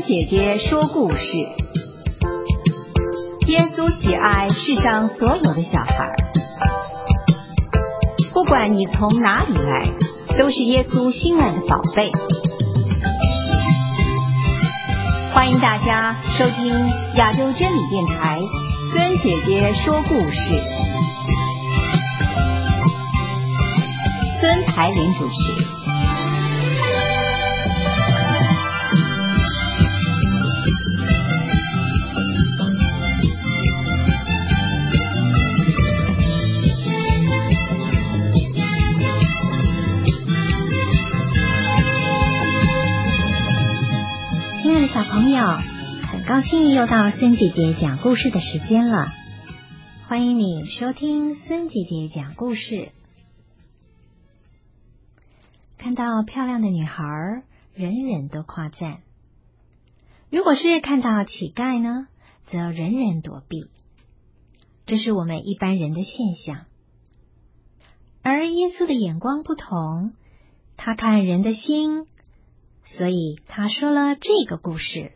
姐姐说故事。耶稣喜爱世上所有的小孩，不管你从哪里来，都是耶稣心爱的宝贝。欢迎大家收听亚洲真理电台孙姐姐说故事，孙台莲主持。 小朋友，很高兴又到孙姐姐讲故事的时间了。欢迎你收听孙姐姐讲故事。看到漂亮的女孩，人人都夸赞；如果是看到乞丐呢，则人人躲避。这是我们一般人的现象。而耶稣的眼光不同，他看人的心，所以他说了这个故事。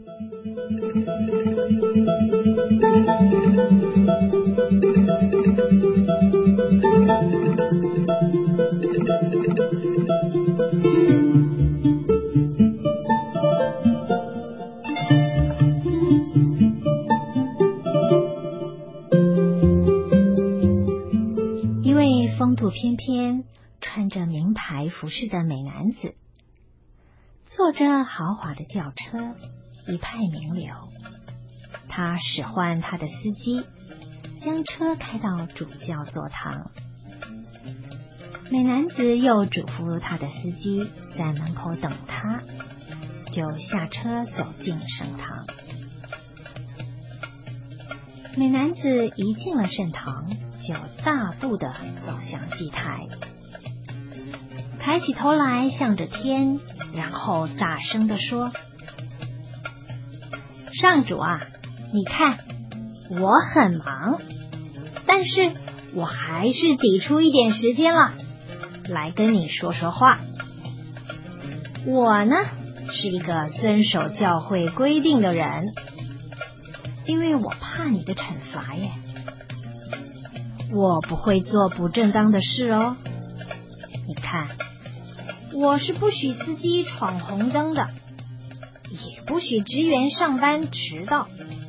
一位风度翩翩、穿着名牌服饰的美男子，坐着豪华的轿车，一派名流。他使唤他的司机，将车开到主教座堂。美男子又嘱咐他的司机在门口等他，就下车走进圣堂。美男子一进了圣堂，就大步地走向祭台，抬起头来向着天，然后大声地说：上主啊，你看，我很忙，但是我还是挤出一点时间了，来跟你说说话。我呢，是一个遵守教会规定的人，因为我怕你的惩罚耶。我不会做不正当的事哦。你看，我是不许司机闯红灯的，也不许职员上班迟到，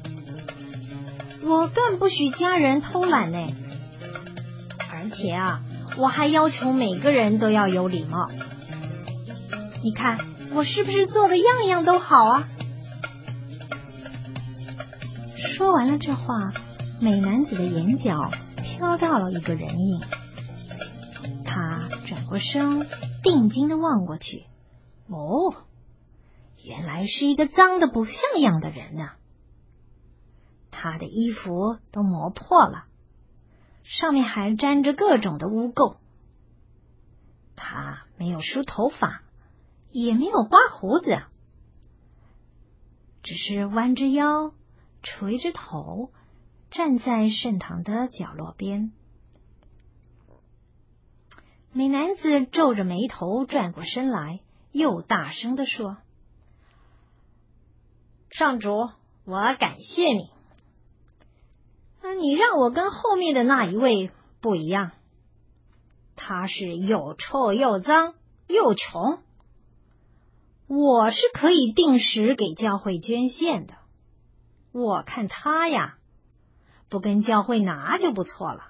我更不许家人偷懒呢。而且啊，我还要求每个人都要有礼貌。你看，我是不是做的样样都好啊？说完了这话，美男子的眼角瞟到了一个人影，他转过身，定睛地望过去。哦，原来是一个脏得不像样的人呢。他的衣服都磨破了，上面还沾着各种的污垢。他没有梳头发，也没有刮胡子，只是弯着腰，垂着头，站在圣堂的角落边。美男子皱着眉头转过身来，又大声地说：上主，我感谢你。你让我跟后面的那一位不一样，他是又臭又脏又穷，我是可以定时给教会捐献的。我看他呀，不跟教会拿就不错了。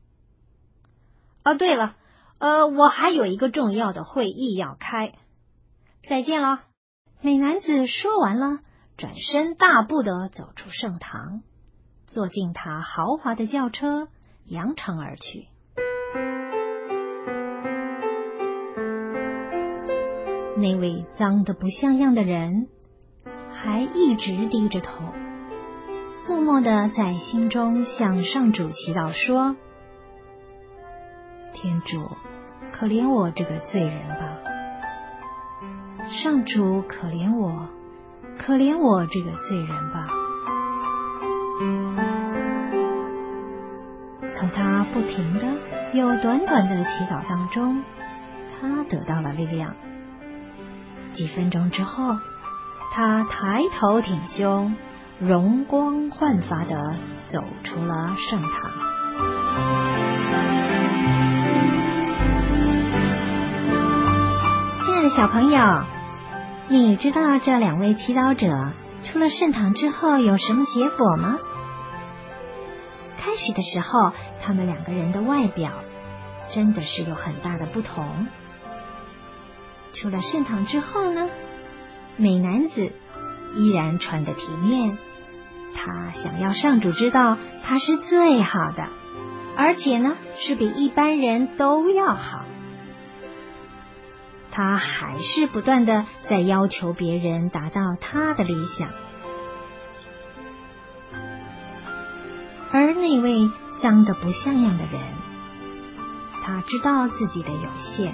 对了，我还有一个重要的会议要开，再见了。美男子说完了，转身大步地走出圣堂，坐进他豪华的轿车，扬长而去。那位脏得不像样的人还一直低着头，默默地在心中向上主祈祷说：天主，可怜我这个罪人吧。上主，可怜我，可怜我这个罪人吧。从他不停的又短短的祈祷当中，他得到了力量。几分钟之后， 他抬头挺胸，容光焕发地走出了圣堂。亲爱的小朋友，你知道这2位祈祷者出了圣堂之后有什么结果吗？开始的时候，他们2个人的外表真的是有很大的不同。出了圣堂之后呢，美男子依然穿得体面，他想要上主知道他是最好的，而且呢是比一般人都要好。他还是不断的在要求别人达到他的理想。而那位脏得不像样的人，他知道自己的有限，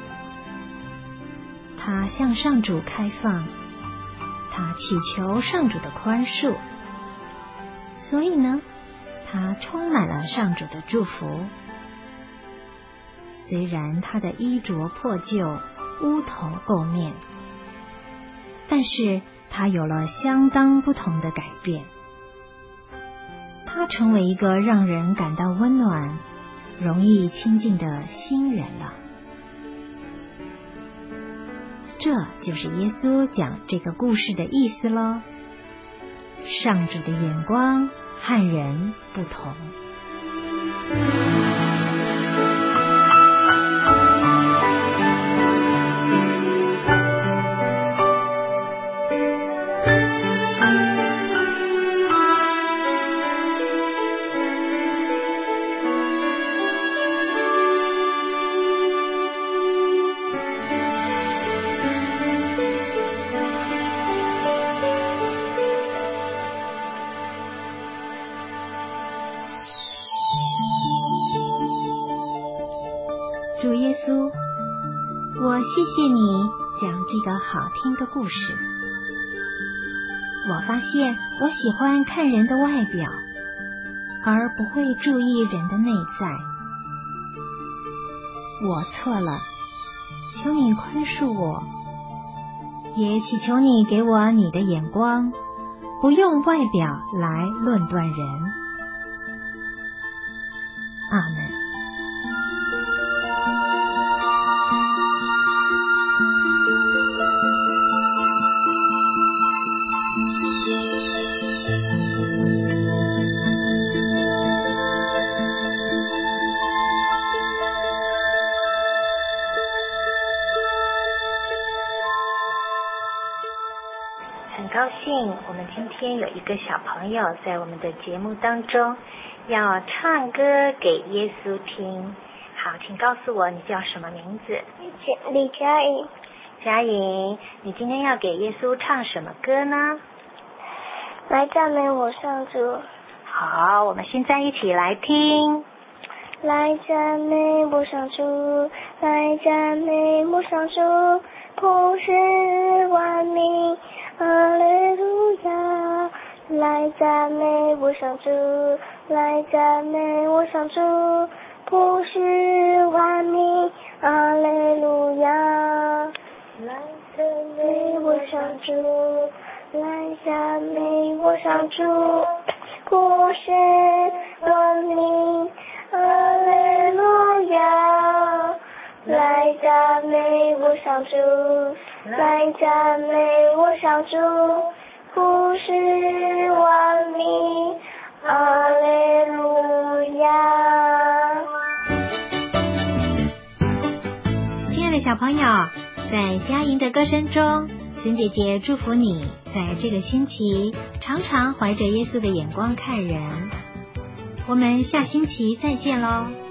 他向上主开放，他祈求上主的宽恕，所以呢，他充满了上主的祝福。虽然他的衣着破旧，乌头垢面，但是他有了相当不同的改变。他成为一个让人感到温暖、容易亲近的新人了。这就是耶稣讲这个故事的意思咯。上主的眼光和人不同。主耶稣，我谢谢你讲这个好听的故事。我发现我喜欢看人的外表，而不会注意人的内在。我错了，求你宽恕我，也祈求你给我你的眼光，不用外表来论断人。阿们。 很高兴我们今天有一个小朋友在我们的节目当中要唱歌给耶稣听。好，请告诉我你叫什么名字？ 李佳颖。 佳颖，你今天要给耶稣唱什么歌呢？ 来赞美我上主。 好，我们现在一起来听。 来赞美我上主，来赞美我上主，普世万民，哈利路亚。来赞美我上主，来赞美我上主，普世万民，哈利路亚。来赞美我上主，来赞美我上主，普世万民，哈利路亚。来赞美我上主，来赞美我上主，普世万民，哈利路亚。 亲爱的小朋友，在佳莹的歌声中，孙姐姐祝福你在这个星期常常怀着耶稣的眼光看人。我们下星期再见咯。